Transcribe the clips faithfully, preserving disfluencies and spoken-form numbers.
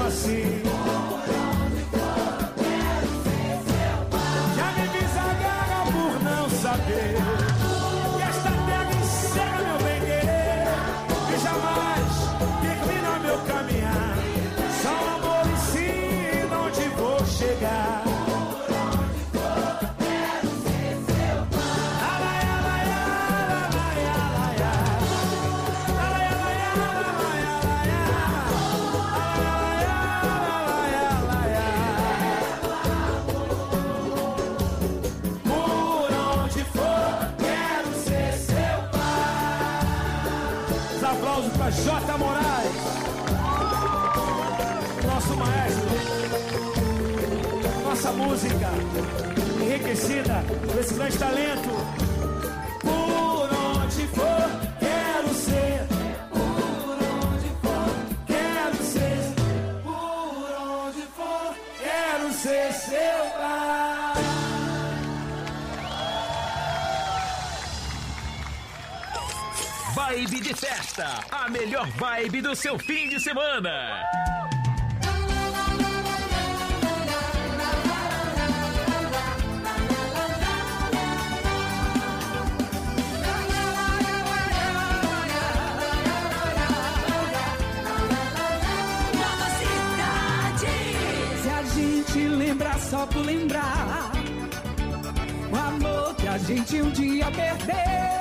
assim. Já me fiz a guerra por não saber que esta terra encerra meu bem-querer e jamais termina meu caminhar. Só o amor ensina onde vou chegar. J. Moraes, nosso maestro, nossa música enriquecida com esse grande talento. Por onde for, quero ser. Por onde for, quero ser. Por onde for, quero ser seu pai. Vibe de festa, a melhor vibe do seu fim de semana. Nova cidade. Se a gente lembrar só por lembrar o amor que a gente um dia perdeu.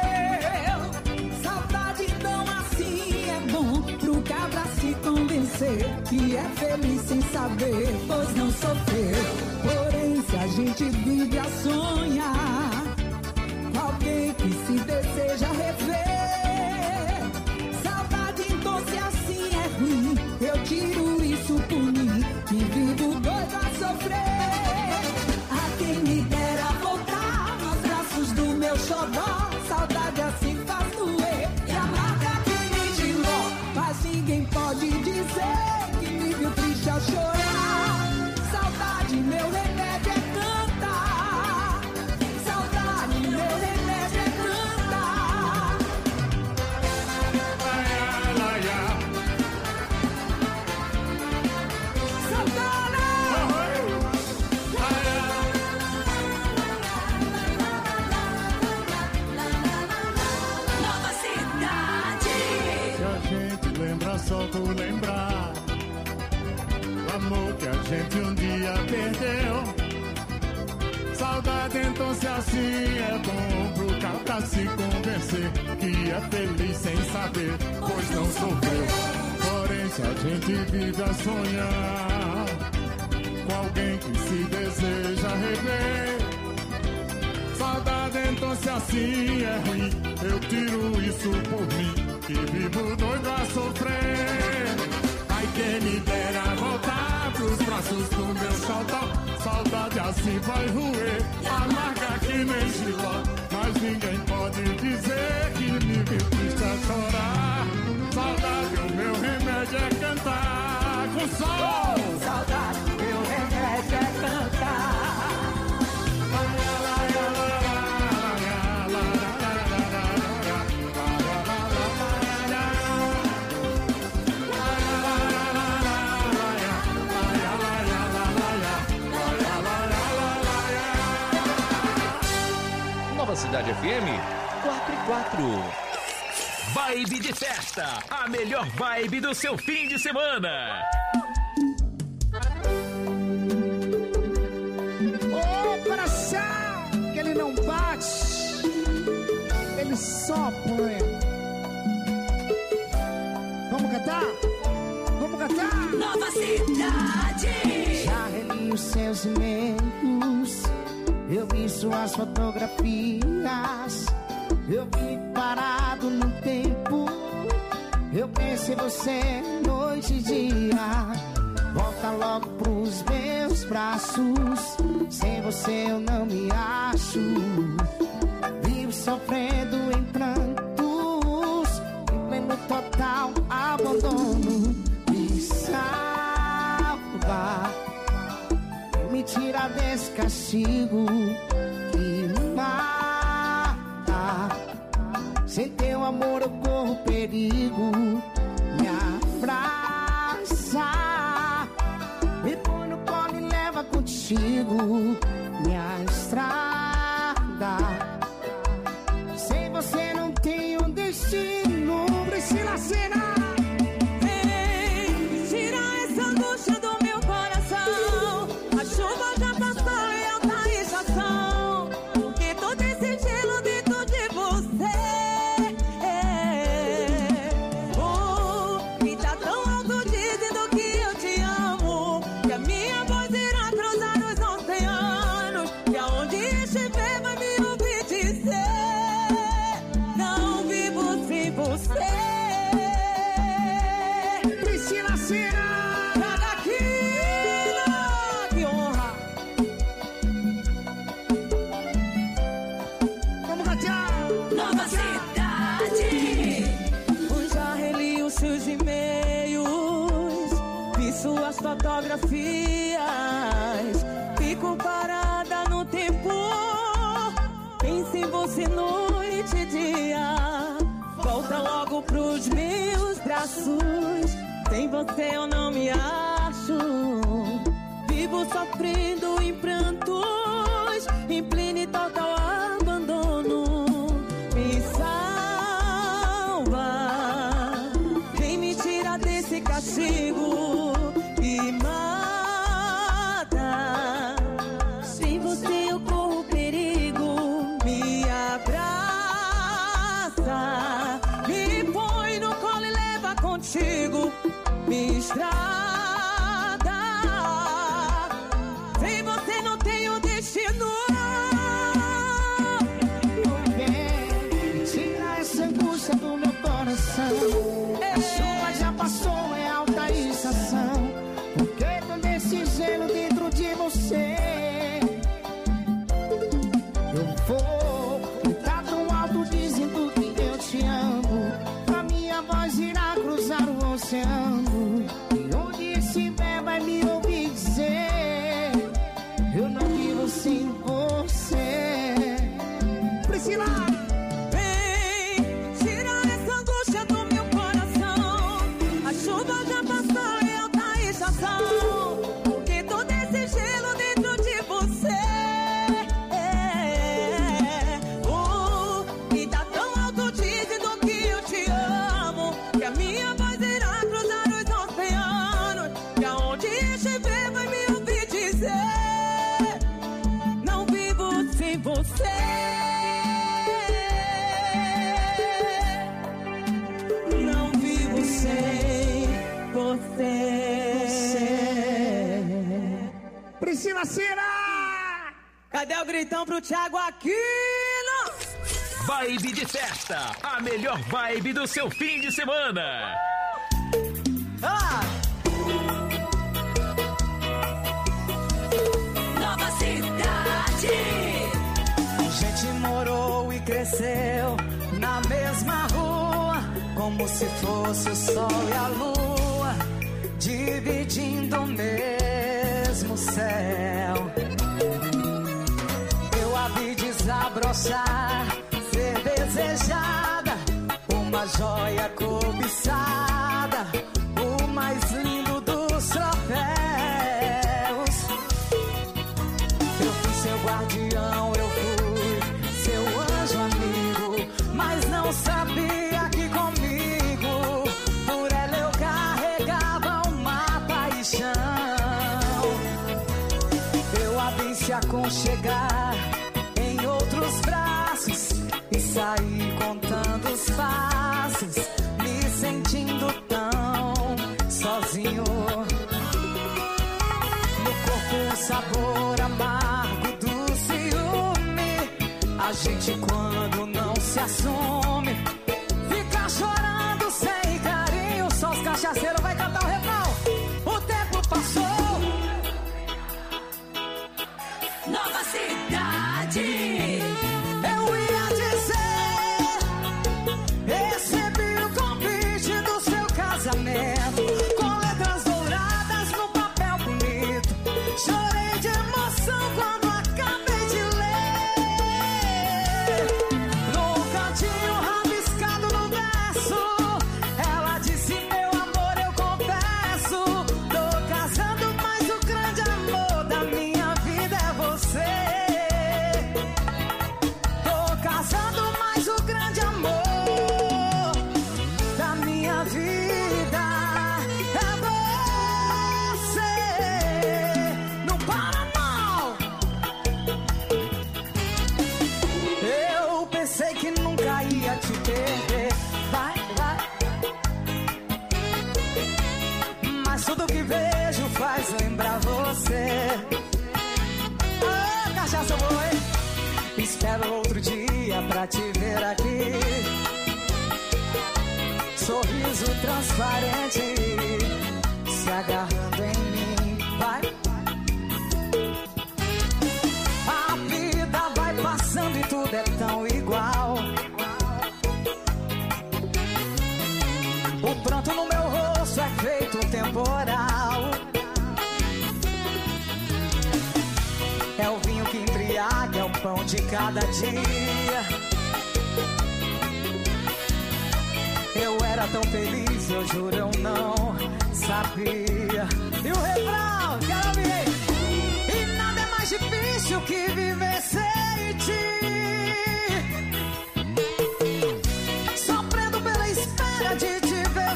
Pro cabra se convencer que é feliz sem saber, pois não sofreu. Porém, se a gente vive a sonhar com alguém que se deseja rever, saudade então se assim é ruim, eu tiro isso por mim, que vivo doido a sofrer. A quem me dera voltar nos braços do meu xodó, saudade assim faz doer e amarga que nem giló. Mas ninguém pode dizer que me viu triste a chorar. Saudade, meu remédio é cantar. Saudade, meu remédio é cantar. Nova cidade. Se a gente lembra só por lembrar o amor que a gente um dia perdeu. Saudade então se assim é bom pro cabra se convencer que é feliz sem saber, pois não sofreu. Porém se a gente vive a sonhar com alguém que se deseja rever, saudade então se assim é ruim, eu tiro isso por mim, que vivo doido a sofrer. Ai, quem me dera voltar pros braços do meu xodó. Saudade assim vai roer, amarga que nem giló. Mas ninguém pode dizer que me viu triste a chorar. Saudade, o meu remédio é cantar com sol. Saudade, meu remédio é cantar. Nova Cidade F M quatro e quatro. Vibe de festa, a melhor vibe do seu fim de semana. Ô coração, que ele não bate, ele sopra. Vamos cantar? Vamos cantar? Nova cidade. Já reli os seus e-mails, eu vi suas fotografias, eu vi parado no tempo, eu pensei você noite e dia. Volta logo pros meus braços, sem você eu não me acho. Vivo sofrendo em prantos, em pleno total abandono. Me salva, me tira desse castigo que mata. Sem teu amor eu corro perigo. Me abraça, contigo minha estrada. Sem você não tenho destino. Priscila Senna. Ei, tira essa angústia do meu coração. A chuva já passou e eu tá em estação. Porque todo esse gelo dentro de você. Oh, e tá tão alto dizendo que eu te amo. Que a minha voz irá cruzar os oceanos. Que aonde estiver vai me ouvir dizer: não vivo sem você. Priscila Senna. Traga aqui, que honra. Vamos gatear. Nova cidade. Eu já reli os seus e-mails, vi suas fotografias. Fico parada no tempo, penso em você noite e dia. Volta logo pros meus braços. Sem você eu não me acho. Vivo sofrendo em prantos, em pleno e total abandono. Me salva, vem me tirar desse castigo e mata. Sem você eu corro perigo. Me abraça, me põe no colo e leva contigo. Me estrada, sem você não tenho destino. Vem, tira essa angústia do meu coração. A chuva já passou, é alta estação. Porque todo esse gelo dentro de você. Eu vou, e tá tão alto dizendo que eu te amo. A minha voz irá cruzar o oceano. E onde estiver vai me ouvir dizer: eu não vivo sem você. Priscila. Vem, tira essa angústia do meu coração. A chuva já passou e eu tá em estação. Porque todo esse gelo dentro de você. Oh, e tá tão alto dizendo que eu te amo. Que a minha voz irá cruzar os oceanos. Que aonde estiver vai me ouvir dizer: não vivo sem você. Não vivo sem você. Priscila Senna. Cadê o gritão pro Thiago Aquino? Vibe de festa, a melhor vibe do seu fim de semana. Ah! Nova cidade. A gente morou e cresceu na mesma rua, como se fosse o sol e a lua, dividindo o mesmo céu. Eu a vi desabrochar, ser desejada, uma joia cobiçada, o mais lindo dos troféus. Eu fui seu guardião, eu fui seu anjo amigo, mas não sabia que comigo, por ela eu carregava uma paixão. Eu a vi se aconchegar em outros braços e saí contando os passos, me sentindo tão sozinho. No corpo o sabor amargo do ciúme. A gente quando não se assume fica chorando sem carinho. Só os cachaceiros vai cantar o refrão. O tempo passou. Nova cidade. Eu ia dizer, recebi o convite do seu casamento, com letras douradas no papel bonito. Chorei de emoção quando acabei de ler. No cantinho rabiscado no verso, ela disse: meu amor, eu confesso, tô casando dia pra te ver aqui. Sorriso transparente se agarrando em mim, vai. A vida vai passando e tudo é tão igual. O pranto no meu rosto é feito temporal. É o vinho que embriaga, é o pão de cada dia. Eu era tão feliz, eu juro, eu não sabia. E o refrão, quero ouvir. E nada é mais difícil que viver sem ti. Sofrendo pela espera de te ver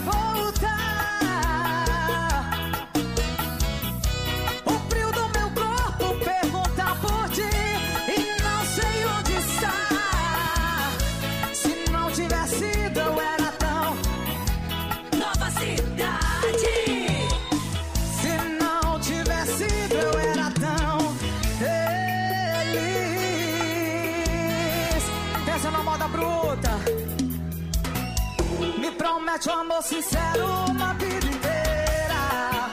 voltar. O frio do meu corpo pergunta por ti e não sei onde está. Se não tivesse sido, eu era cidade. Se não tivesse sido, eu era tão feliz. Pensa na moda bruta. Me promete um amor sincero uma vida inteira.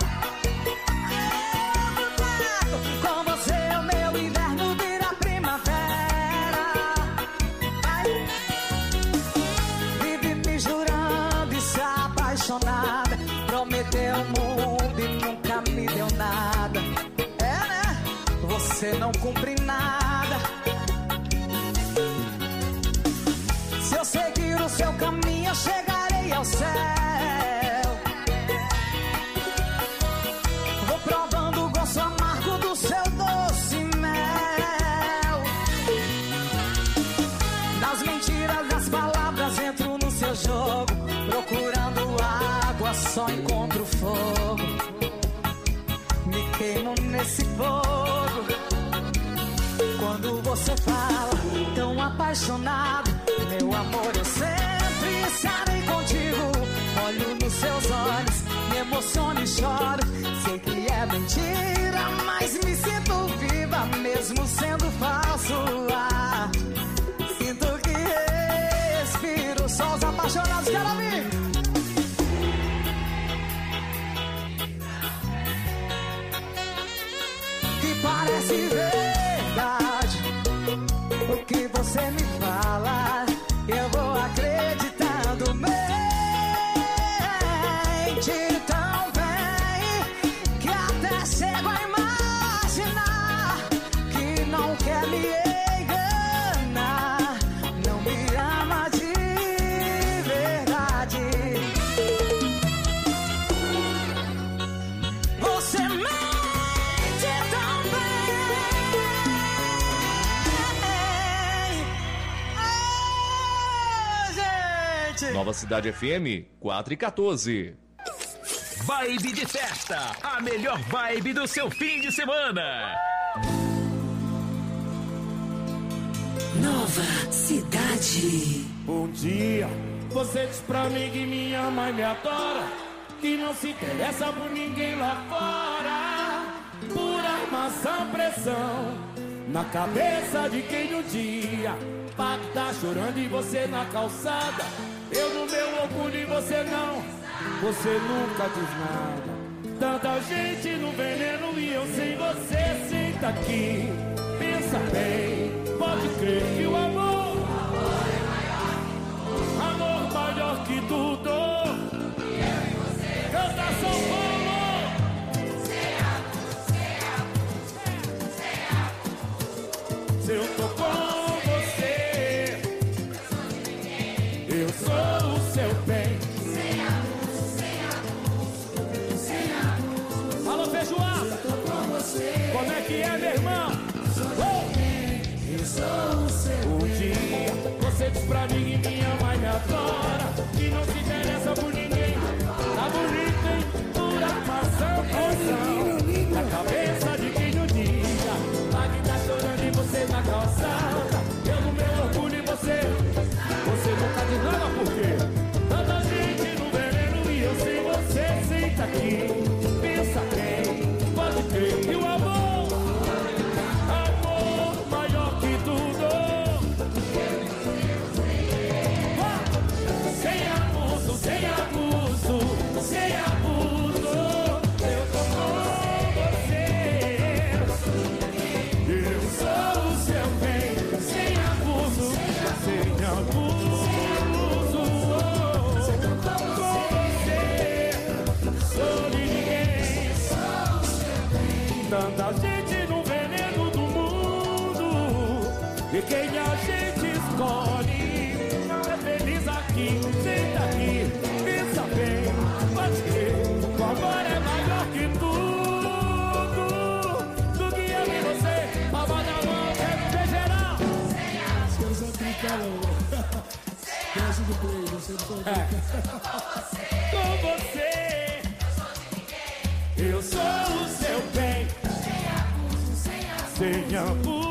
Com você o meu inverno vira primavera. Vive me jurando e se apaixonada. Prometeu o mundo e nunca me deu nada. É, né? Você não cumpre nada. Se eu seguir o seu caminho, eu chegarei ao céu. Vou provando o gosto amargo do seu doce mel. Das mentiras, das palavras, entro no seu jogo. Procurando água, só encontro fogo. Me queimo nesse fogo. Quando você fala tão apaixonado, meu amor, eu sempre estarei contigo. Olho nos seus olhos, me emociono e choro. Sei que é mentira, mas me sinto viva, mesmo sendo falso. Ah, sinto que respiro. Só os apaixonados querem ouvir. Que parece verdade o que você me fala. Eu vou acreditando, mente tão bem que até chego a imaginar que não quer me enganar, não me ama de verdade. Você mente tão bem. Nova Cidade F M quatro e quatorze. Vibe de festa, a melhor vibe do seu fim de semana. Nova Cidade. Um dia você diz pra mim que me ama e me adora, que não se interessa por ninguém lá fora. Por armação, pressão na cabeça de quem no dia Pato tá chorando e você na calçada. Eu no meu orgulho e você não. Você nunca diz nada. Tanta gente no veneno e eu sem você. Senta aqui, pensa bem. Pode crer que o amor, amor maior que tudo. E eu e você, canta São Paulo. Se eu tô com você, eu sou o seu bem. Alô, feijoada, como é que é, meu irmão? Eu sou o seu. Um dia você diz pra mim que me ama e me adora, que não se interessa por ninguém. Tá bonito, hein? Pura maçã, poção na cabeça de quem no dia lá que tá chorando e você na calçada. Eu no meu orgulho e você, você nunca diz nada por quê? Tanta gente no veneno e eu sem você. Senta aqui, pensa bem, pode crer que o amor, amor maior que tudo. tanta gente no veneno do mundo, e quem a gente escolhe não é feliz aqui. Senta aqui, pensa bem, pode crer, o amor é maior que tudo, do que eu e você. Palma na mão, quero ver geral. Quero só brincar, peço do play, você não pode brincar. Com você, eu sou o seu bem, sem abuso.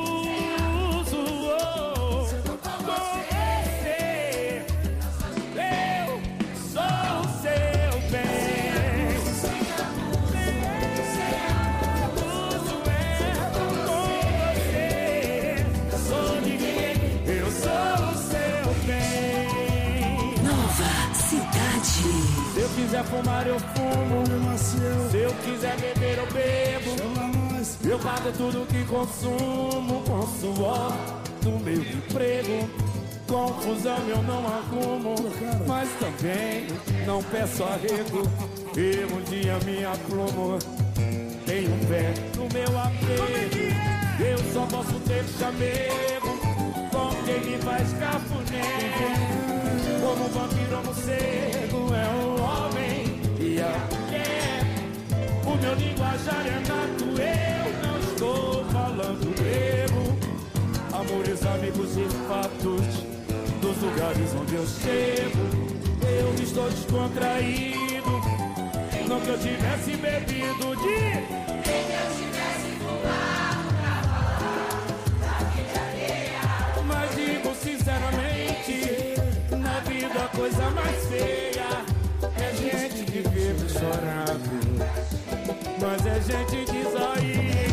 Se eu quiser fumar, eu fumo. Se eu quiser beber, eu bebo. Eu pago tudo que consumo com suor do meu emprego. Confusão eu não arrumo, mas também não peço arrego. Eu um dia me aplumo, tenho fé no meu apego. Eu só posso ter chamego com quem me faz cafuné. Como um vampiro, morcego é um homem e a mulher. O meu linguajar é nato, eu não estou falando grego. Amores, amigos e fatos dos lugares onde eu chego. Eu estou descontraído, não que eu tivesse bebido de... Nem que eu tivesse fumado pra falar daquele areia. Mas digo sinceramente, na vida a coisa mais feia é gente que vive chorando, mas é gente que sorri.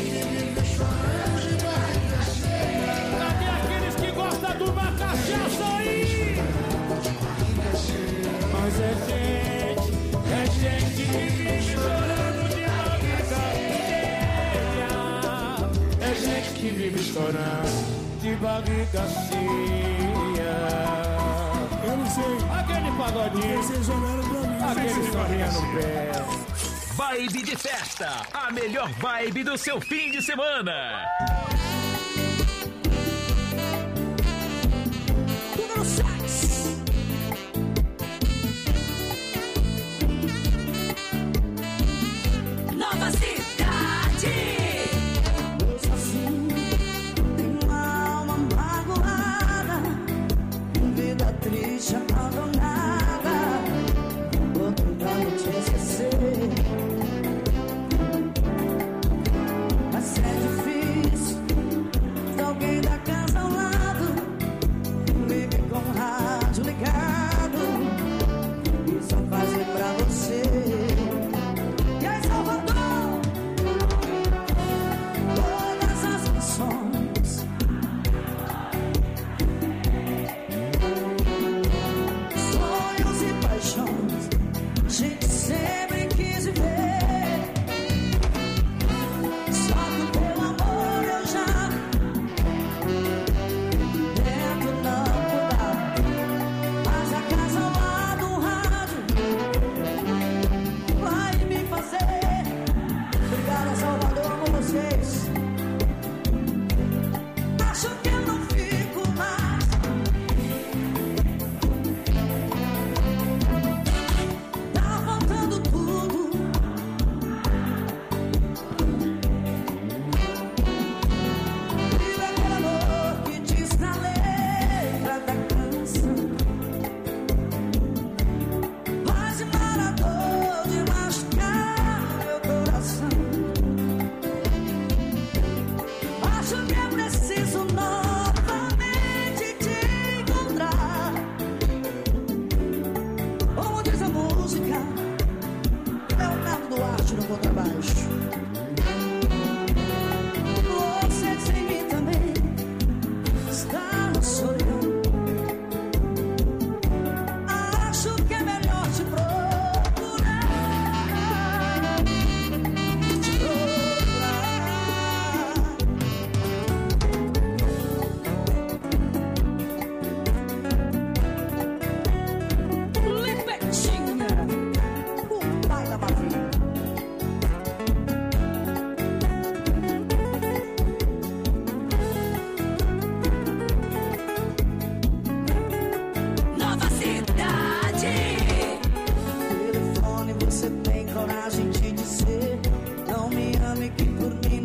Cadê aqueles que gostam de uma cachaça aí? Mas é gente, é gente que vive chorando de barriga cheia. É gente que vive chorando de barriga cheia. Eu não sei. Aquele pagodinho. Vocês jogaram pra mim. Aquele sorrinha no pé. Vibe de festa. A melhor vibe do seu fim de semana. Número seis. Nova Cidade. Eu sozinho tenho uma alma magoada, vida triste, abandonada. Vou tentando te esquecer, mas é difícil.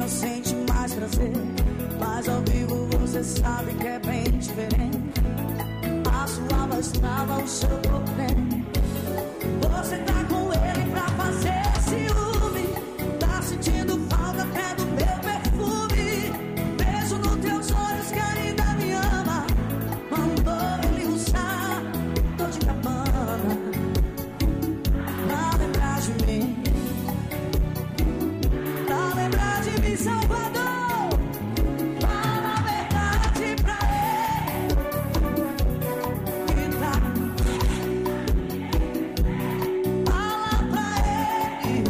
sozinho sente mais prazer, mas ao vivo você sabe que é bem diferente. A sua voz trava o seu corpo. Você tá com ele pra fazer ciúme, tá sentindo falta até do meu perfume. Beijo nos teus olhos que ainda me ama, mandou ele usar tô de cabana pra lembrar de mim, pra lembrar de mim, Salvador. Fala a verdade pra ele, tá? Fala pra ele,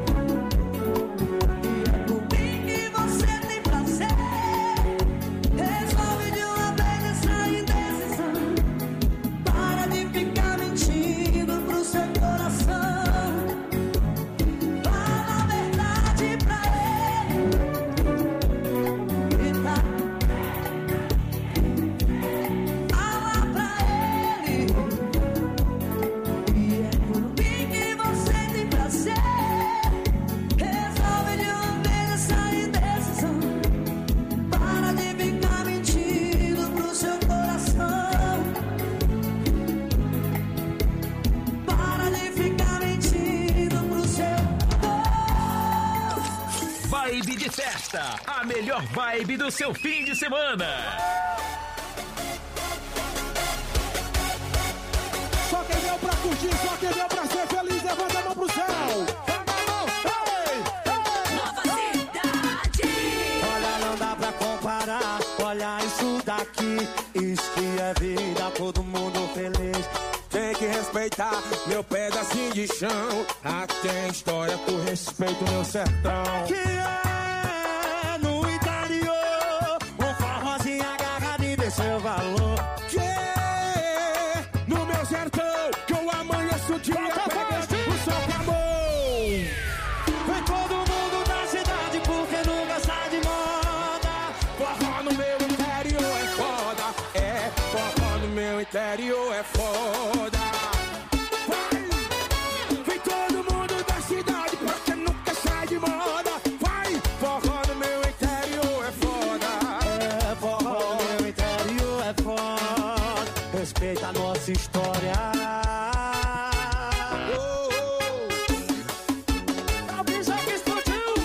e é por mim que você tem prazer. Resolve de uma vez essa indecisão, para de ficar mentindo pro seu coração. Fala a verdade pra ele, grita. Fala pra ele, e é por mim que você tem prazer. Resolve de uma vez essa indecisão, para de ficar mentindo pro seu coração. Para de ficar mentindo pro seu coração. Vibe de festa, a melhor vibe do seu fim de semana. Só quem veio pra curtir, só quem veio pra ser feliz, levanta a mão pro céu. Levanta a mão, ei, ei. Nova cidade. Olha, não dá pra comparar, olha isso daqui. Isso que é vida, todo mundo feliz. Tem que respeitar meu pedacinho de chão. Aqui tem história, tu respeita o meu sertão. Que é no interior, um forrozinho agarradinho de seu valor. Que é no meu sertão, que eu amanheço o dia pegando o sol com amor. Vem todo mundo da cidade porque nunca sai de moda. Forró no meu interior é foda. É, forró no meu interior é foda. Vai, vem todo mundo da cidade porque nunca sai de moda. Vai, forró no meu interior é foda. É, forró no meu interior é foda. Respeita a nossa história. Oh, É o bicho que explodiu.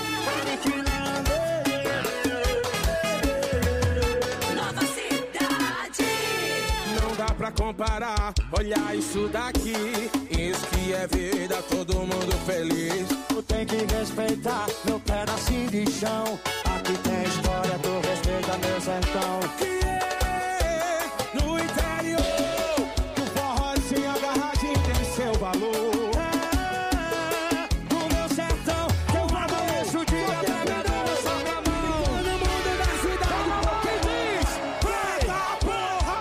Nova cidade. não dá pra comparar. Olha isso daqui. Isso que é vida, todo mundo feliz. Tu tem que respeitar meu pedacinho de chão. Aqui tem história, tu respeita meu sertão. Que é no interior, o forrozinho agarradinho tem seu valor. É, no meu sertão, que eu amanheço o dia pegando essa minha mão. Todo mundo da cidade, porque diz: preta porra!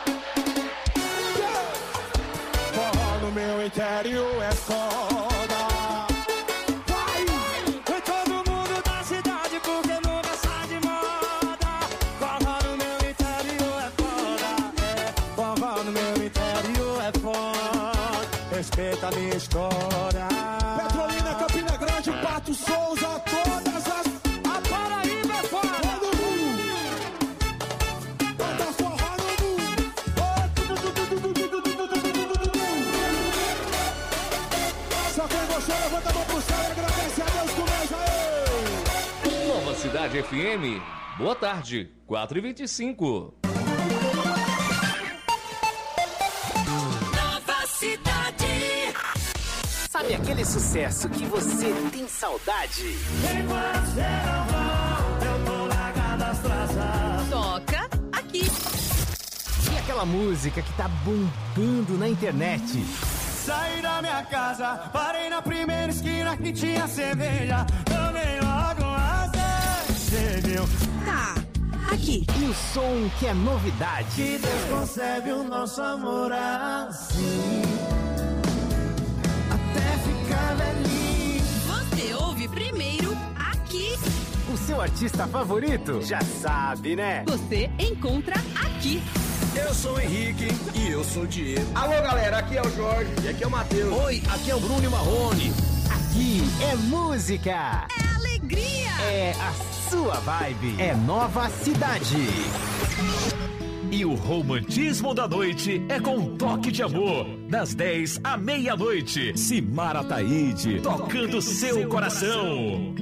Forró no meu interior é foda. Vai, vem todo mundo da cidade porque nunca sai de moda. Forró no meu interior é foda. É, forró no meu interior é foda. Respeita a minha história. Petrolina, Campina Grande, Pato Souza, todas as... A Paraíba é foda. Todo mundo. Bota forró no mundo. Oh, tu, tu, tu, tu, tu, tu, tu, tu, tu, tu, tu, tu, tu. Só quem gostou, levanta a mão pro céu e agradece a Deus com nós aí. Nova Cidade F M, boa tarde, quatro e vinte e cinco. Nova cidade. Sabe aquele sucesso que você tem saudade? Toca aqui. E aquela música que tá bombando na internet? Saí da minha casa, parei na primeira esquina que tinha cerveja. Tomei logo até, cê viu? Tá, aqui. E o som que é novidade? Que Deus concebe o nosso amor assim, até ficar velhinho. Você ouve primeiro aqui. O seu artista favorito? Já sabe, né? Você encontra aqui. Eu sou o Henrique e eu sou o Diego. Alô, galera, aqui é o Jorge e aqui é o Matheus. Oi, aqui é o Bruno e Marrone. Aqui é música. É alegria. É a sua vibe. É Nova Cidade. E o romantismo da noite é com um toque de amor. Das dez à meia-noite. Simara Taide, tocando seu coração.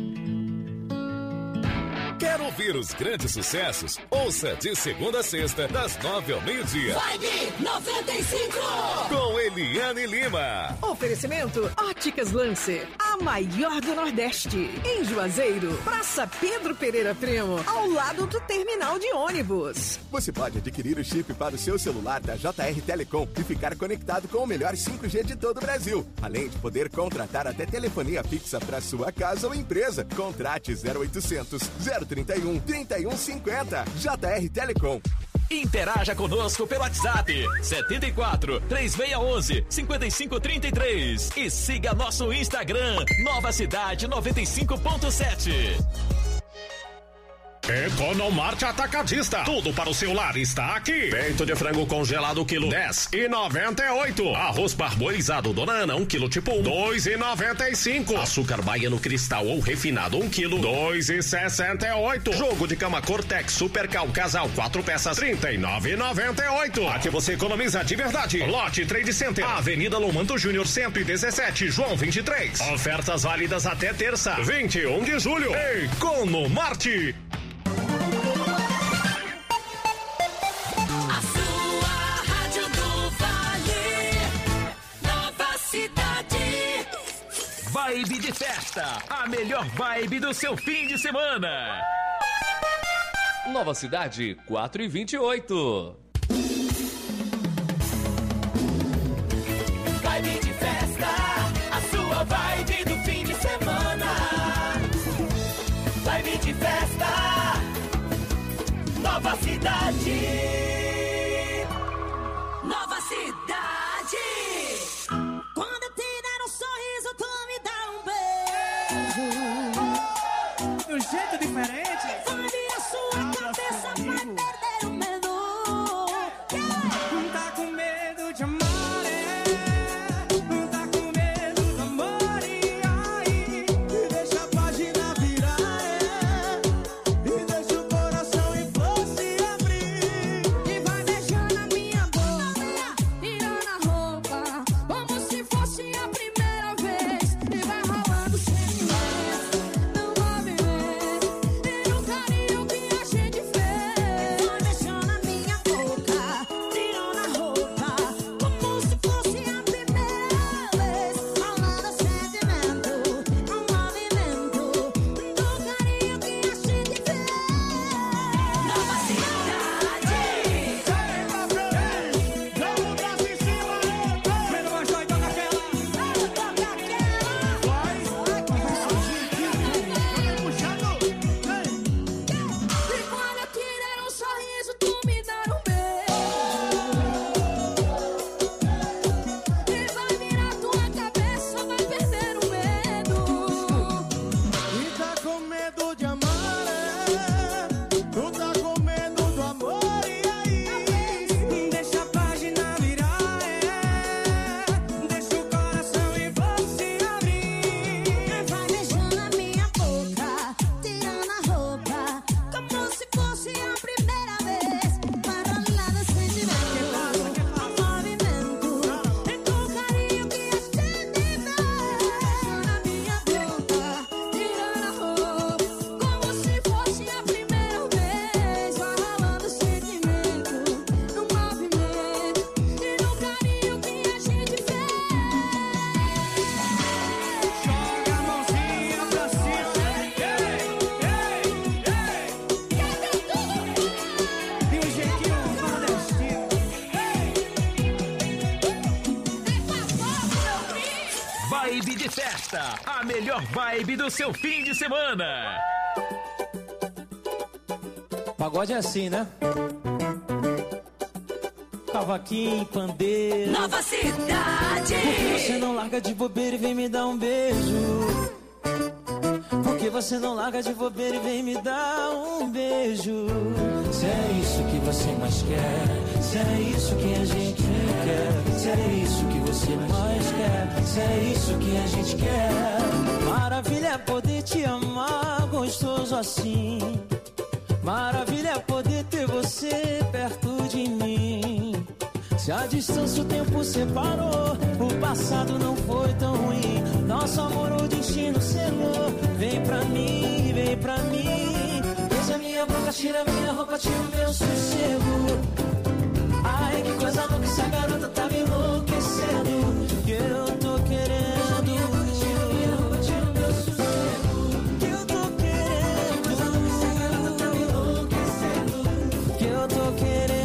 Quer ouvir os grandes sucessos? Ouça de segunda a sexta, das nove ao meio-dia. Vibe noventa e cinco. Com Eliane Lima. Oferecimento Óticas Lancer, a maior do Nordeste. Em Juazeiro, Praça Pedro Pereira Primo, ao lado do terminal de ônibus. Você pode adquirir o chip para o seu celular da J R Telecom e ficar conectado com o melhor cinco G de todo o Brasil. Além de poder contratar até telefonia fixa para sua casa ou empresa. Contrate zero oitocentos, zero trinta e um, trinta e um cinquenta. J R Telecom. Interaja conosco pelo WhatsApp setenta e quatro, três seis um um, cinco cinco três três e siga nosso Instagram Nova Cidade noventa e cinco ponto sete. Economart Atacadista. Tudo para o seu lar está aqui. Peito de frango congelado quilo dez e noventa e oito. Arroz parboilizado Dona Ana um quilo tipo dois e noventa e cinco. Açúcar baiano cristal ou refinado um quilo dois e sessenta e oito. Jogo de cama Cortex Super Cal Casal quatro peças trinta e nove e noventa e oito. Aqui você economiza de verdade. Lote Trade Center, Avenida Lomanto Júnior cento e dezessete, João vinte e três. Ofertas válidas até terça, vinte e um de julho. Economart. Vibe de festa, a melhor vibe do seu fim de semana. Nova Cidade, quatro e vinte e oito. Vibe de festa, a sua vibe do fim de semana. Vibe de festa, Nova Cidade. Nova Cidade. Quando eu te der um sorriso, tu me dá um beijo. De um jeito diferente. Vale a sua cabeça, vai perder o medo. Não tá com medo de amar, é. Não tá com medo do amor, e aí? E deixa a página virar, é. E deixa o coração em flor se abrir. E vai beijando a minha boca, tirando a roupa, como se fosse a primeira vez. E vai rolando sentimento no movimento e no carinho que a gente fez. Vai beijando a minha boca, tirando a roupa, como se fosse a primeira vez. Rolando sentimento no movimento do carinho que a gente fez. Nova Cidade. Joga o braço em cima, vendo mais doido, toca aquela. Toca aquela. Vai, puxando. E quando eu te der um sorriso, tu me dá um beijo. E vai virar tua cabeça, vai perder o medo. E tá com medo de amar, é. Não tá com medo do amor, e aí? Deixa a página virar, é. Deixa o coração em você abrir. E vai beijando a minha boca, tirando a roupa, como se fosse a primeira vez. Vai rolando sentimento no movimento e com o carinho que a gente fez. Na minha boca, tirando a roupa, como se fosse a primeira vez. Vai rolando sentimento no movimento e no carinho que a gente fez. Joga a mãozinha pra cima. Ei, ei, ei. De um jeitinho nordestino. Vibe de festa, a melhor vibe do seu fim de semana. Pagode é assim, né? Cavaquinho, pandeiro. Nova Cidade. Por que você não larga de bobeira e vem me dar um beijo? Por que você não larga de bobeira e vem me dar um beijo? Se é isso que você mais quer, se é isso que a gente quer. quer, se é isso que você mais quer, se é isso que a gente quer. Maravilha é poder te amar gostoso assim. Maravilha é poder ter você perto de mim. Se a distância o tempo separou, o passado não foi tão ruim. Nosso amor o destino selou. Vem pra mim, vem pra mim. Beija minha boca, tira minha roupa, tira o meu sossego. Ai, que coisa louca, essa garota tá me enlouquecendo. Que eu tô querendo. Beija minha boca, tira minha roupa, tira o meu sossego. Que eu tô querendo. Que coisa louca, essa garota tá me enlouquecendo. Que eu tô querendo.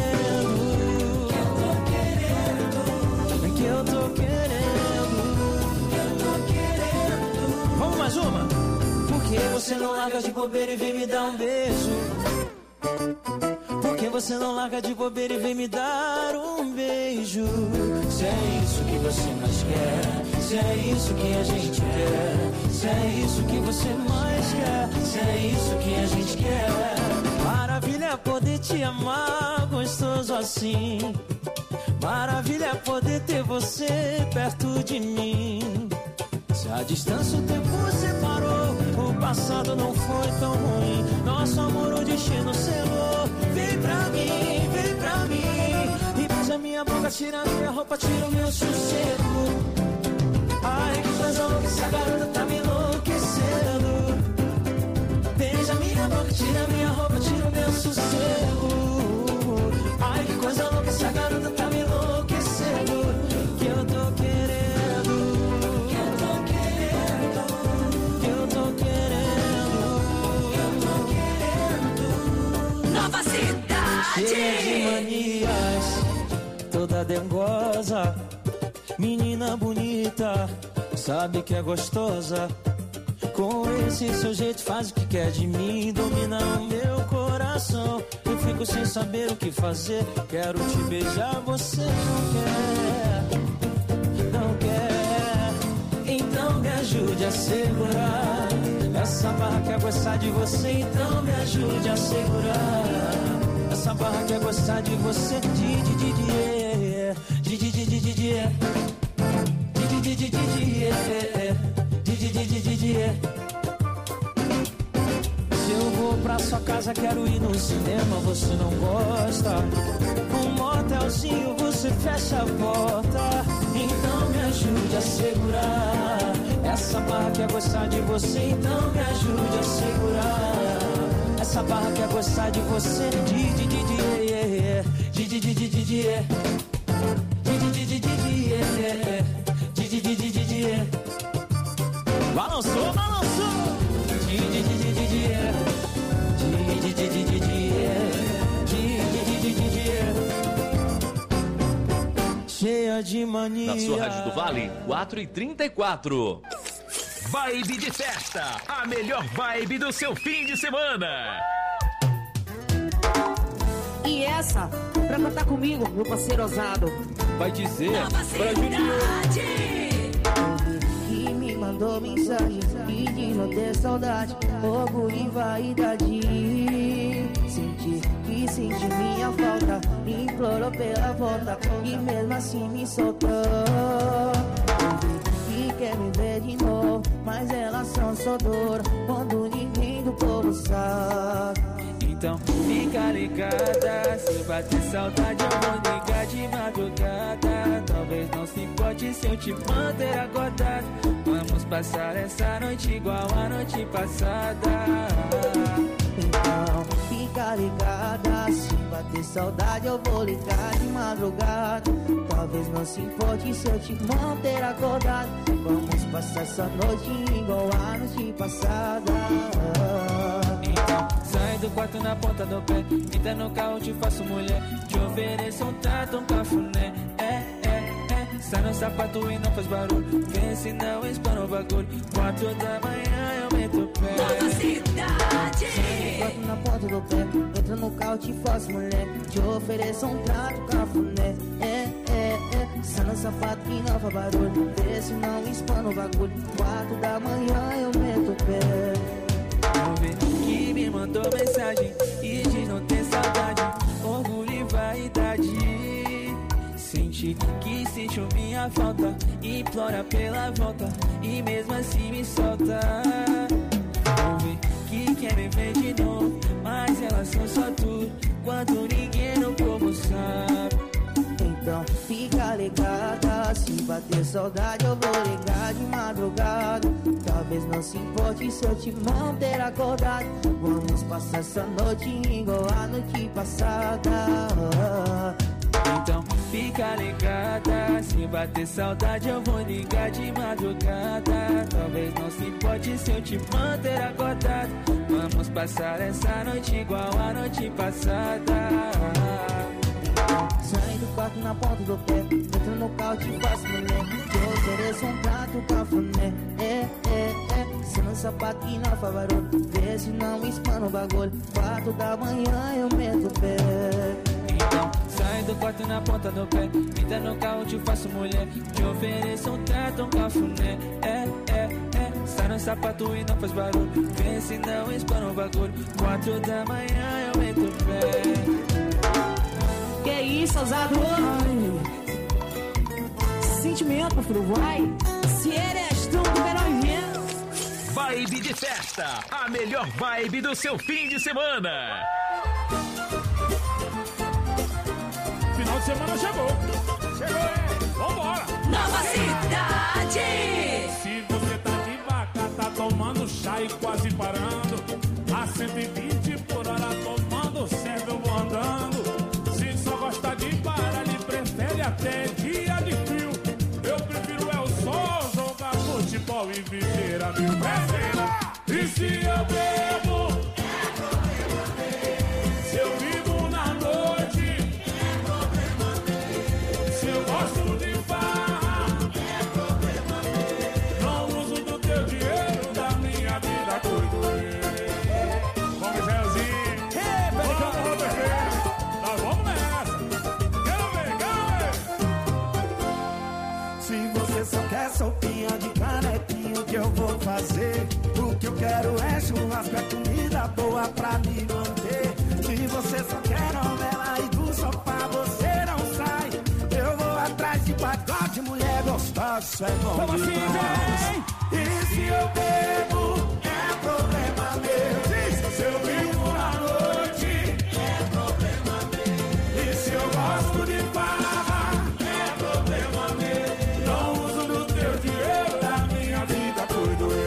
Que eu tô querendo, eu tô querendo. Vamos mais uma? Por que você não larga de bobeira e vem me dar um beijo? Por que você não larga de bobeira e vem me dar um beijo? Se é isso que você mais quer, se é isso que a gente quer, se é isso que você mais quer, se é isso que a gente quer. Maravilha é poder te amar gostoso assim. Maravilha é poder ter você perto de mim. Se a distância o tempo separou, o passado não foi tão ruim. Nosso amor o destino selou. Vem pra mim, vem pra mim. E beija minha boca, tira minha roupa, tira o meu sossego. Ai, que coisa louca, essa garota tá me enlouquecendo. Beija minha boca, tira minha roupa, tira o meu sossego. Ai, que coisa louca, essa garota tá me enlouquecendo. Que eu tô querendo. Que eu tô querendo. Que eu tô querendo. Que eu tô querendo. Nova Cidade. Cheia de manias, toda dengosa. Menina bonita, sabe que é gostosa. Com esse seu jeito faz o que quer de mim. Domina o meu coração. Eu fico sem saber o que fazer. Quero te beijar, você não quer. Não quer. Então me ajude a segurar essa barra quer gostar de você. Então me ajude a segurar essa barra quer gostar de você. Di, di, di, di, é. Di, di, di, di, di, di, é. Di, di, di, di, di, di, é. Di, di, di, di, di, di, é. Se eu vou pra sua casa, quero ir no cinema, você não gosta. Um motelzinho, você fecha a porta. Então me ajude a segurar essa barra quer gostar de você. Então me ajude a segurar essa barra quer gostar de você. Di, di, di, di, é. Di, di, di, di, di, di, é. Di, di, di, di, di, di, é. Di, di, di, di, di, di, é. Balançou, balançou. Di, di, di, di, di, di, é. Di, di, di, di, di, di, é. Di, di, di, di, di, di, é. Cheia de mania. Na sua Rádio do Vale, quatro e trinta e quatro. Vibe de festa, a melhor vibe do seu fim de semana. E essa, pra cantar comigo, meu parceiro ousado. Vai dizer Nova pra Cidade. Que me mandou mensagem pedindo ter saudade, orgulho e vaidade. Senti que senti minha falta, me implorou pela volta e mesmo assim me soltou. Que quer me ver de novo, mas elas são só dor quando ninguém do povo sabe. Então fica ligada, se bater saudade eu vou ligar de madrugada. Talvez não se importe se eu te manter acordado. Vamos passar essa noite igual a noite passada. Então fica ligada, se bater saudade eu vou ligar de madrugada. Talvez não se importe se eu te manter acordado. Vamos passar essa noite igual a noite passada. Então sai do quarto na ponta do pé, entra no carro, te faço mulher. Te ofereço um trato, um cafuné. É, é, é, sai no sapato e não faz barulho. Vem se não espana o bagulho. Quatro da manhã eu meto o pé. Nova Cidade. Sai do quarto na ponta do pé, entra no carro, te faço mulher. Te ofereço um trato, cafuné. É, é, é, sai no sapato e não faz barulho. Vê se não espana o bagulho. Quatro da manhã eu meto o pé. Que me mandou mensagem e diz não ter saudade, orgulho e vaidade. Senti minha falta, implora pela volta e mesmo assim me solta. Vou ver que quer me ver de novo, mas elas são só tu, quando ninguém no povo sabe. Então fica ligada, se bater saudade eu vou ligar de madrugada. Talvez não se importe se eu te manter acordado. Vamos passar essa noite igual a noite passada. Então fica ligada, se bater saudade eu vou ligar de madrugada. Talvez não se importe se eu te manter acordado. Vamos passar essa noite igual a noite passada. Sai do quarto na ponta do pé, entro no carro, te faço mulher. Te ofereço um prato, cafuné. É, é, é, se no sapato e não faz barulho, vê se não espana o bagulho. Quatro da manhã eu meto o pé. Então sai do quarto na ponta do pé, entra no carro, te faço mulher. Te ofereço um trato, um cafuné. É, é, é, sai no sapato e não faz barulho, vê se não espana o bagulho. Quatro da manhã eu meto o pé. Que isso, ousado? Sentimento, meu filho, vai. Se eres tu, melhor vento. Vibe de festa, a melhor vibe do seu fim de semana. Final de semana chegou. Chegou, é. Vambora. Nova Cidade. Se você tá de vaca, tá tomando chá e quase parando. A cento e vinte por hora tomando certo, eu vou andando. Gosta de parar, ele prefere até dia de frio. Eu prefiro é o sol, jogar futebol e viver a mil prazer. E se eu bebo, é problema dele. Se eu vivo na noite, é problema dele. Se eu gosto de farra, é problema dele. Não uso do teu dinheiro, da minha vida cuido eu. Vamos, Gelzinho. Vamos, Roberto. Nós vamos nessa. Só quer sopinha de canequinho que eu vou fazer. O que eu quero é churrasco, é comida boa pra me manter. Se você só quer novela e do sofá você não sai, eu vou atrás de pagode, mulher gostosa, isso é bom Como demais. assim, E se eu bebo, é problema meu. Se eu vivo na noite, é problema meu. E se eu gosto de farra, é problema meu. Não uso do teu dinheiro, da minha vida cuido eu.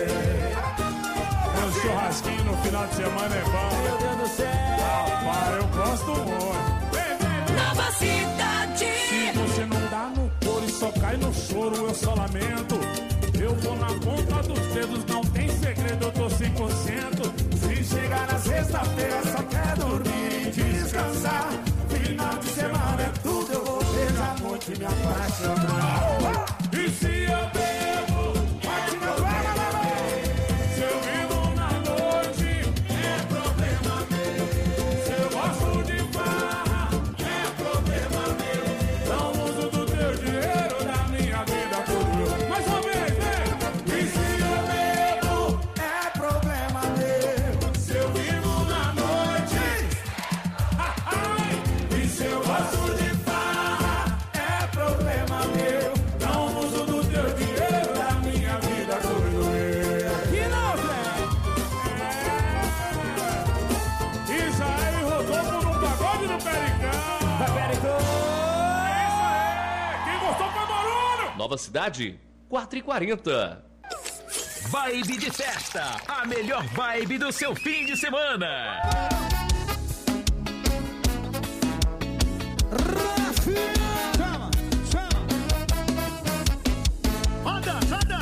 Meu churrasquinho no final de semana é bom. Meu Deus do céu. Rapaz, eu gosto muito. Vem, vem, vem. Nova Cidade. Se você não dá no couro e só cai no choro, eu só lamento. Eu vou na ponta dos dedos, não tem segredo, eu tô cem por cento. Se chegar na sexta-feira, só quer dormir e descansar. Final de semana é tudo, eu vou beijar muito e me apaixonar. E se eu bebo, bate meu pé, se eu vivo na noite, é problema meu. se eu gosto de farra, É problema meu. não uso do teu dinheiro, da minha vida por mil. Mais uma vez, vem! E se eu bebo, é problema meu. Se eu vivo na noite, E se eu gosto de farra, é problema meu. não uso do teu dinheiro, da minha vida cuido eu. Que não, Zé? É. Isso aí, Rodolfo no pagode no Pericão. É isso aí. Quem gostou foi barulho. Nova Cidade, quatro e quarenta. Vibe de festa, a melhor vibe do seu fim de semana. Chama, chama. Roda, roda.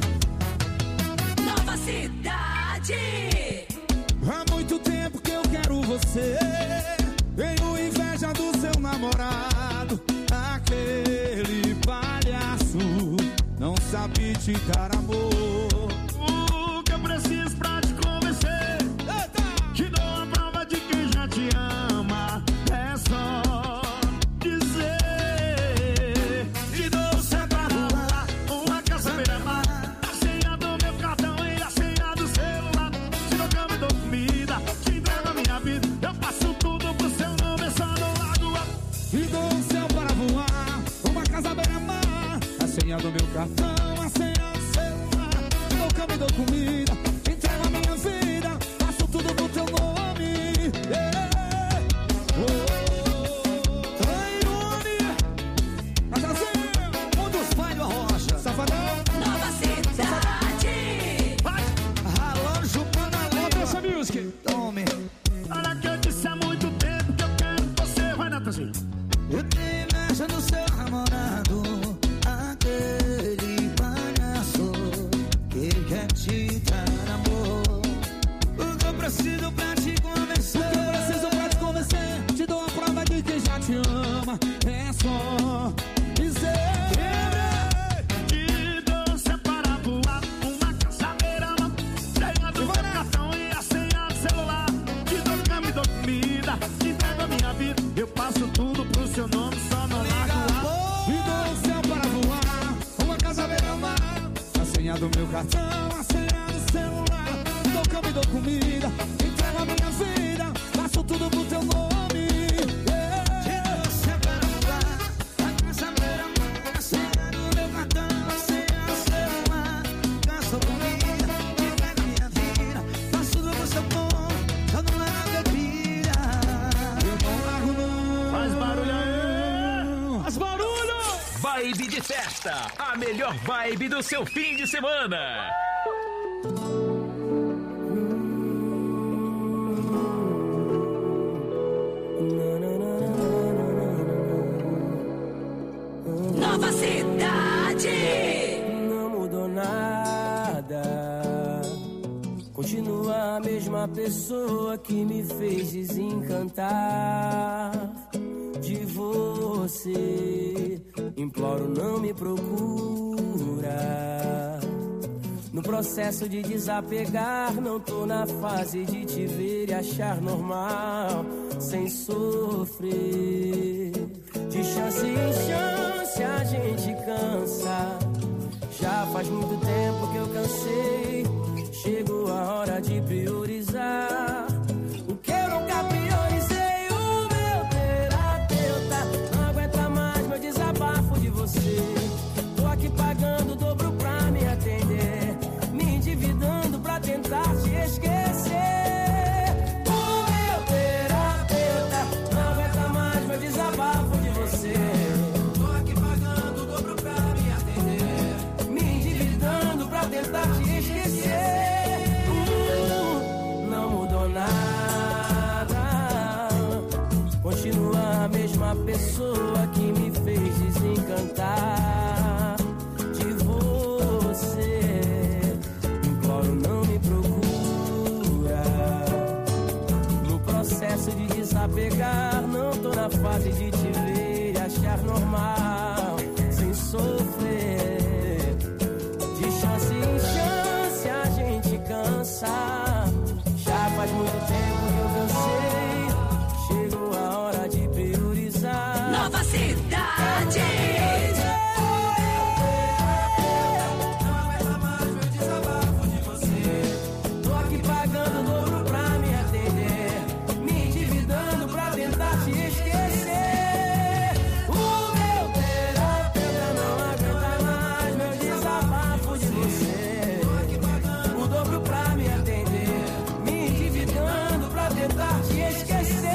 Nova Cidade. Há muito tempo que eu quero você. Tenho inveja do seu namorado. Aquele palhaço não sabe te dar amor. O que eu preciso pra te convencer? Te dou a prova de quem já te ama. É só dizer. Te dou o céu pra voar, uma casa beira-mar. A senha do meu cartão e a senha do celular. Te dou cama e dou comida, te entrego a minha vida. Eu faço tudo pro seu nome, só do lado. Te dou o céu para voar, uma casa beira-mar. cartão, a senha do celular. Nunca me dou comida, entrego a minha vida, faço tudo pro teu nome. Yeah. Nova Cidade. Alô, Jupana, essa music. Tome. Olha que eu disse há muito tempo que eu quero você. Vai, Natanzinho. Eu tenho inveja do seu namorado, aquele palhaço que quer te dar amor. O que eu preciso pra te convencer? O que eu preciso pra te convencer? Te dou a prova de que já te ama. É só dizer. Eu passo tudo pro seu nome, só não largo lá. E dou o céu para voar, uma casa beira-mar. A senha do meu cartão, a senha do celular. Dou cama e dou comida, entrego a minha vida, faço tudo pro teu nome. Yeah. E dou o céu para voar, uma casa beira-mar. A senha do meu cartão, a senha do celular. Gasto comida, entrego a minha vida, faço tudo pro seu nome, só não largo a bebida. Faz barulho aí! Faz barulho! Vibe de festa, a melhor vibe do seu fim de semana. Nova Cidade. Não mudou nada. Continua a mesma pessoa que me fez desencantar de você. Imploro, não me procura. No processo de desapegar, não tô na fase de te ver e achar normal, sem sofrer. De chance em chance a gente cansa. Já faz muito tempo que eu cansei. Chegou a hora de priorizar o que eu nunca priorizei. O meu terapeuta não aguenta mais meu desabafo de você. Tô aqui pagando o dobro pra me atender, me endividando pra tentar te esquecer. O meu terapeuta não aguenta mais meu desabafo de você. Tô aqui pagando o dobro pra me atender, me endividando pra tentar te esquecer. Continua a mesma pessoa que me fez desencantar de você. Imploro, não me procura. No processo de desapegar, não tô na fase de te ver e achar normal, sem sofrer. De chance em chance a gente cansa. Já faz muito tempo que eu cansei. Chegou a hora de priorizar. Nova Cidade. Não aguenta mais meu desabafo de você. Tô aqui pagando o dobro pra me atender, me endividando pra tentar te esquecer. O meu terapeuta não aguenta mais meu desabafo de você. Tô aqui pagando o dobro pra me atender, me endividando pra tentar te esquecer.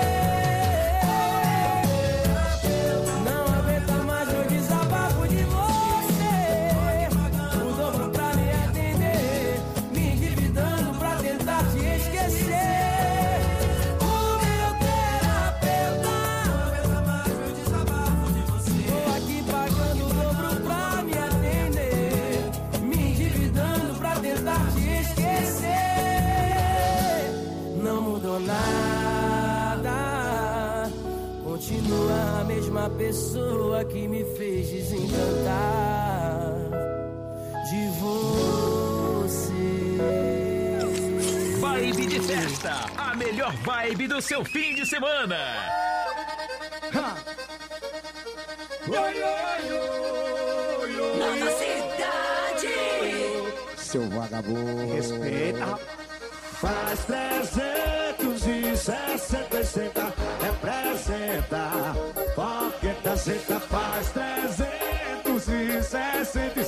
Continua a mesma pessoa que me fez desencantar de você. Vibe de festa, a melhor vibe do seu fim de semana. Nova Cidade. Seu vagabundo. Respeita. Faz trezentos e sessenta e senta, representa. Porque tá senta, faz trezentos e sessenta e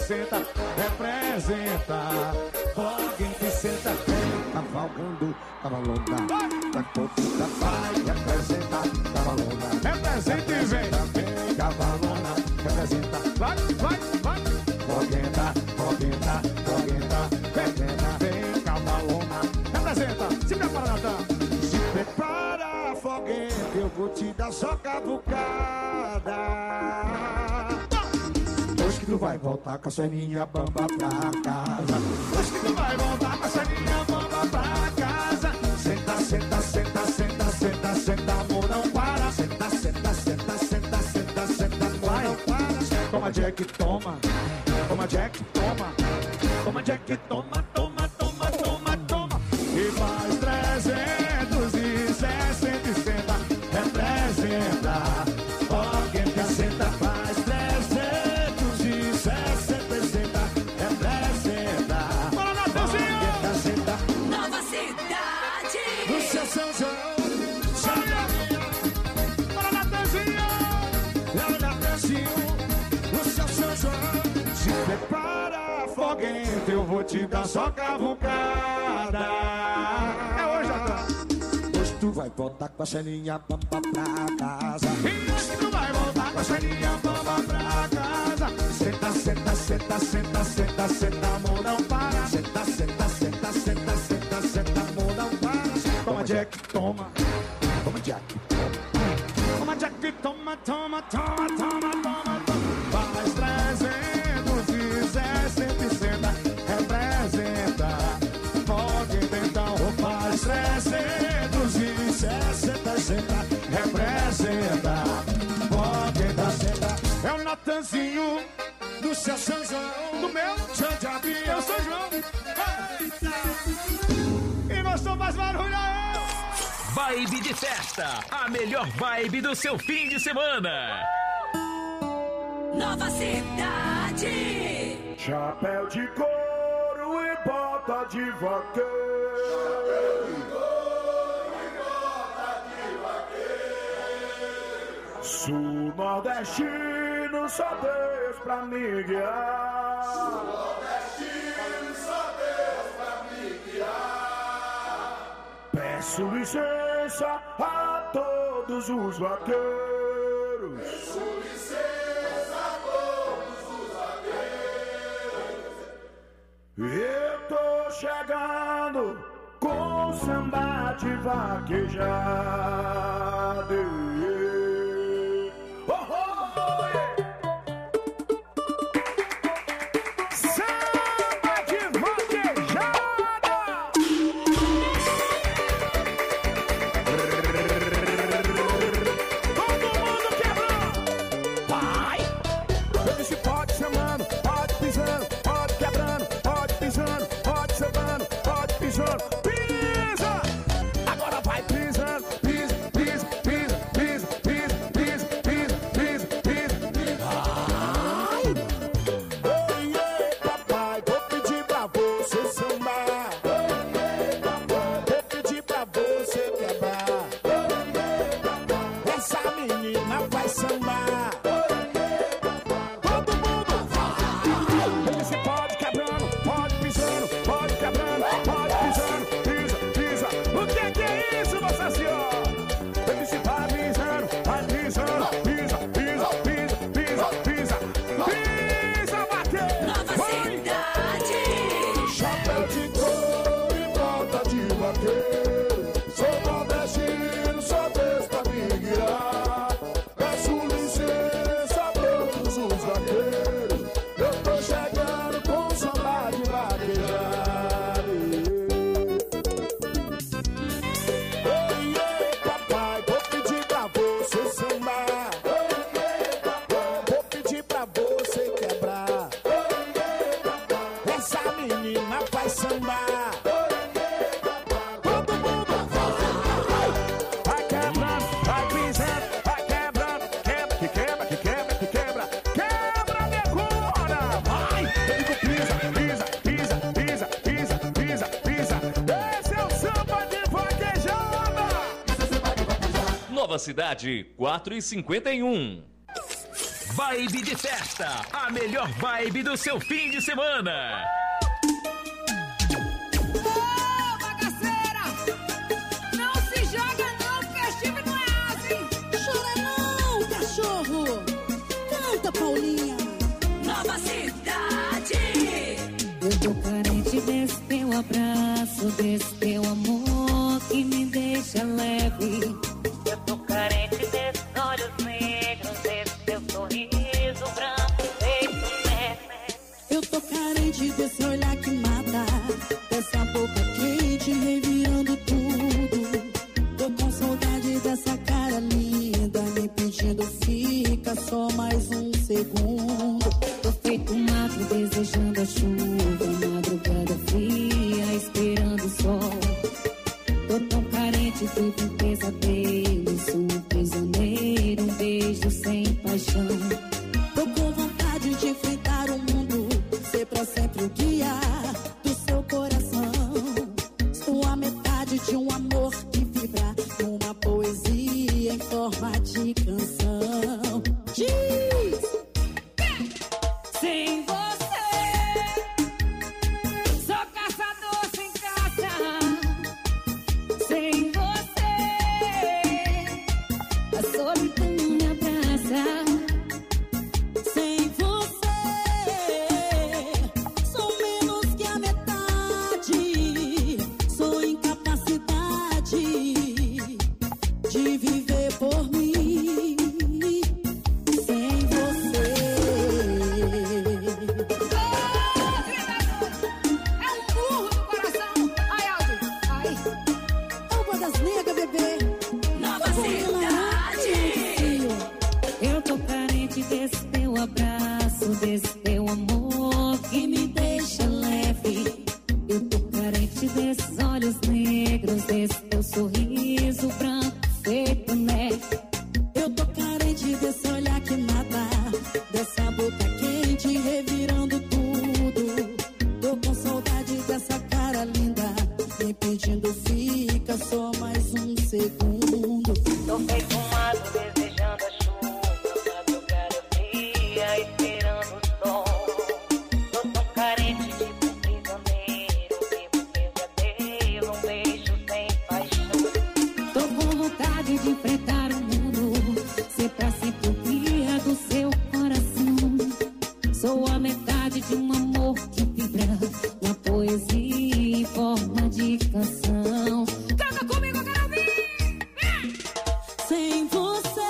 representando Cavalona. Da Copita vai representar Cavalona. Representa e vem. Vem Cavalona, representa. Vai, vai, vai. Foguenta, foguenta, foguenta, foguenta. Vem Cavalona. Representa. Se prepara, Natan. Se prepara, foguenta, eu vou te dar só cavucada. Hoje que tu vai voltar com a Soninha Bamba pra casa. Hoje que tu vai voltar com a Soninha Bamba pra casa. Senta, senta, senta, senta, senta, senta, amor, não para. Senta, senta, senta, senta, senta, senta, amor, não para. Toma Jack, toma. Toma Jack, toma. Toma Jack, toma, toma, toma, toma, toma. E mais trezentos e sessenta e senta. Representa. Foguenta, senta, faz trezentos e sessenta e senta. Representa. Bora, Natanzinho! Foguenta, senta. Nova Cidade. No seu São João. Olha! Bora, Natanzinho! Lá na Brasil. No seu São João. Se prepara, foguenta, eu vou te dar só cavucada. É hoje, Natan. Hoje tu vai voltar com a Xaninha Bamba pra casa. E hoje tu vai voltar com a Xaninha Bamba pra casa. Senta, senta, senta, senta, senta, senta, amor, não para. Senta, senta, senta, senta, senta, senta, amor, não para. Toma Jack, toma. Toma Jack. Toma Jack, toma, toma, toma, toma, toma, toma. Faz trezentos e sessenta e senta. Representa. Pode então. Faz trezentos e sessenta, senta, representa. Foguenta, senta. É o Natanzinho Do seu São João. do meu. São João. Eu sou João. E nós somos mais barulho aí. Vibe de festa, a melhor vibe do seu fim de semana. Nova Cidade. Chapéu de couro e bota de vaqueiro. Chapéu de couro e bota de vaqueiro. Sul nordestino, só Deus pra me guiar. Sul nordestino, só Deus pra me guiar. Peço licença a todos os vaqueiros. Peço licença a todos os vaqueiros. Eu tô chegando com samba de vaquejada. Oh, oh, oh, yeah. Samba de vaquejada. Todo mundo quebrando. Vai. Esse pode chamando, pode pisando, pode quebrando, pode pisando, pode sambando, pode pisando. Pisa! Agora vai pisando, pisa, pisa, pisa, pisa, pisa, pisa, pisa, pisa, pisa. Ai! Ei, ei, papai, vou pedir pra você sambar. Vou pedir pra você quebrar. Essa menina vai sambar. Todo mundo vai. Esse pode quebrando, pode pisando, pode quebrando, pode pisando, pisa, pisa. O que que é isso, Nossa Senhora? Esse vai pisando, vai pisando, pisa, pisa, pisa, pisa, pisa, pisa, bateu. Nova Cidade. Chapéu de couro e bota de vaqueiro. Sou nordestino, só Deus pra me guiar. Peço licença a todos os vaqueiros. Eu tô chegando com samba de vaquejada. Ei, ei, papai, vou pedir pra você sambar. Vou pedir pra você quebrar. Essa menina vai sambar. Todo mundo vai. Vai quebrando, vai pisando, vai quebrando. Quebra, que quebra, que quebra, que quebra. Quebra, decora. Vai. Eu digo pisa, pisa, pisa, pisa, pisa, pisa, pisa. Esse é o samba de vaquejada. Nova Cidade, quatro e cinquenta e um. Vibe de festa, a melhor vibe do seu fim de semana. Ô, bagaceira, só mais um segundo. Tô feito um mato desejando a chuva, madrugada fria esperando o sol. Tô tão carente, vivo um pesadelo, sou um prisioneiro, um beijo sem paixão. Tô com vontade de enfrentar o mundo, ser pra sempre o guia do seu coração. Sou a metade de um amor que vibra numa poesia em forma de canção. Diz! Sem você, sou caçador sem caça. Sem você, a solidão me abraça. Sem você, sou menos que a metade. Sou incapacidade de viver por mim. Sem você. É um burro do coração. Ai, Aldo, ai. Alba das Negras, bebê. Nova cidade. Eu tô carente desse teu abraço, desse teu amor que me deixa leve. Eu tô carente desses olhos negros, desse teu sorriso branco feito neve. Eu tô carente desse olhar que mata, dessa boca quente revirando tudo. Tô com saudade dessa cara linda, me pedindo fica só mais um segundo. Tô feito um mato desejando a chuva, madrugada fria esperando o sol. Tô tão carente de um prisioneiro, vivo pesadelo, um beijo sem paixão. Tô com vontade de enfrentar o mundo, ser pra sempre o guia do seu coração. Sou a metade de um amor que vibra na poesia em forma de canção. Canta comigo, eu quero ouvir! Sem você,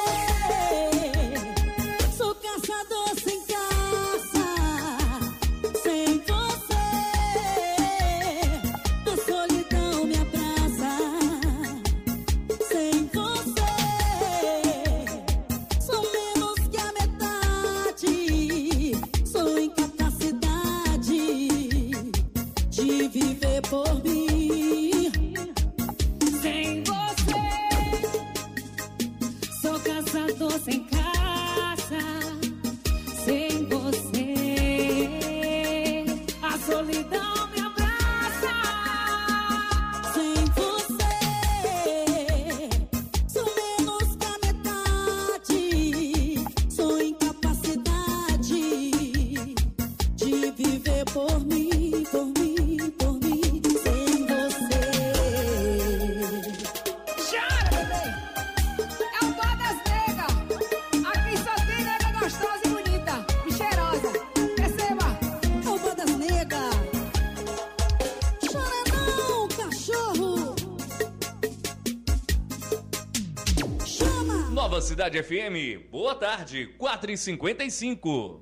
sou caçador sem caça. Sem você, a solidão me abraça. Sem você, sou menos que a metade. Sou incapacidade de viver por mim. Sem você, Sou caçador sem caça. Sem você, a solidão me abraça. Sem você, sou menos que a metade. Sou incapacidade de viver por mim, por mim, por mim. Sem você. chora, bebê! É o Bar das Negras. Aqui só tem nega gostosa e bonita e cheirosa. Receba! É o Bar das Negras. Chora não, cachorro. Chama. Nova Cidade F M, boa tarde, quatro e cinquenta e cinco.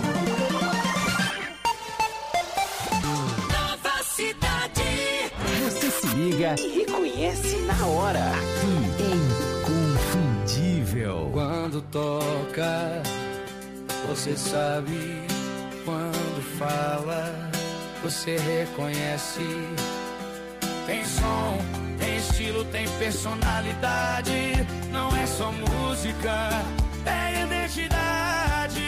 Nova cidade. Você se liga e reconhece na hora. Aqui, Inconfundível. Quando toca, você sabe. Quando fala, você reconhece. Tem som, tem estilo, tem personalidade. Não é só música, é identidade.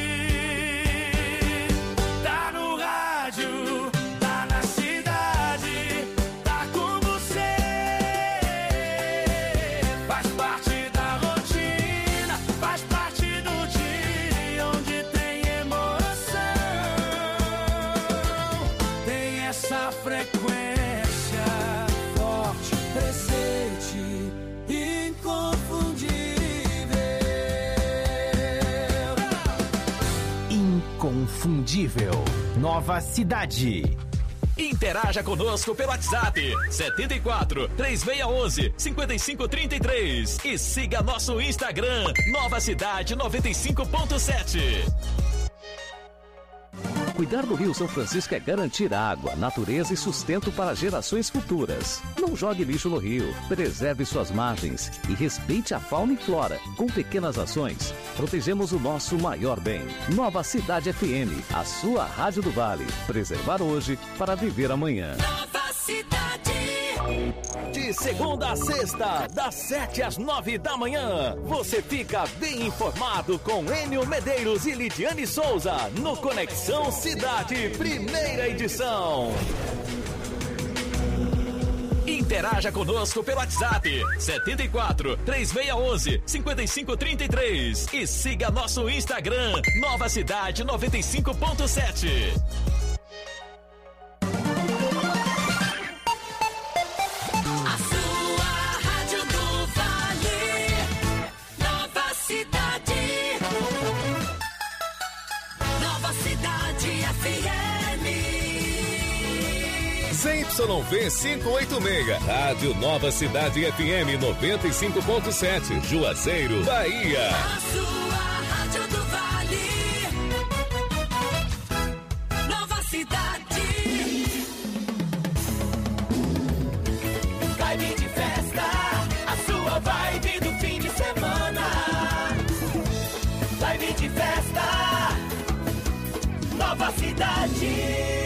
Tá no rádio, tá na cidade, tá com você. Faz parte da rotina, faz parte do dia onde tem emoção. Tem essa frequência forte, presente, inconfundível. Inconfundível. Nova Cidade. Interaja conosco pelo WhatsApp setenta e quatro, três seis um um, cinco cinco três três e siga nosso Instagram Nova Cidade noventa e cinco ponto sete. Cuidar do Rio São Francisco é garantir água, natureza e sustento para gerações futuras. Não jogue lixo no rio, preserve suas margens e respeite a fauna e flora. Com pequenas ações, protegemos o nosso maior bem. Nova Cidade F M, a sua rádio do Vale. Preservar hoje para viver amanhã. Nova Cidade. De segunda a sexta, das sete às nove da manhã, você fica bem informado com Enio Medeiros e Lidiane Souza no Conexão Cidade, primeira edição. Interaja conosco pelo WhatsApp setenta e quatro, três seis um um, cinco cinco três três e siga nosso Instagram Nova Cidade noventa e cinco ponto sete. Z Y V quinhentos e oitenta e seis, Rádio Nova Cidade F M noventa e cinco ponto sete, Juazeiro, Bahia. A sua rádio do Vale. Nova Cidade. Vibe de festa, a sua vibe do fim de semana. Vibe de festa, Nova Cidade.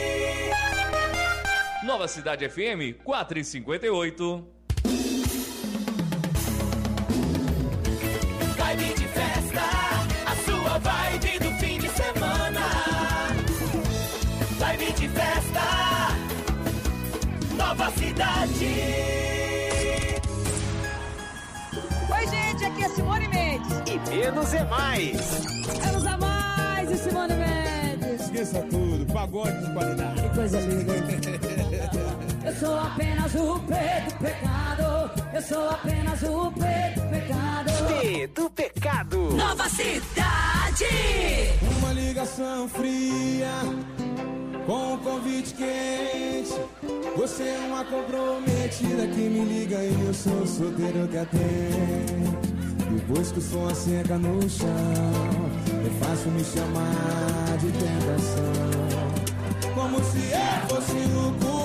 Nova Cidade F M quatrocentos e cinquenta e oito. Vibe de festa, a sua vibe do fim de semana. Vibe de festa, Nova Cidade. Oi, gente, aqui é Simone Mendes. E menos é mais. Menos é mais e Simone Mendes. Esqueça tudo, pagode de qualidade. Que coisa linda. Eu sou apenas o Pedro Pecado. Eu sou apenas o Pedro Pecado. Pedro Pecado. Nova Cidade. Uma ligação fria com um convite quente. Você é uma comprometida que me liga e eu sou solteiro que atende. Depois que o som seca no chão, é fácil me chamar de tentação. Como se eu fosse o cu.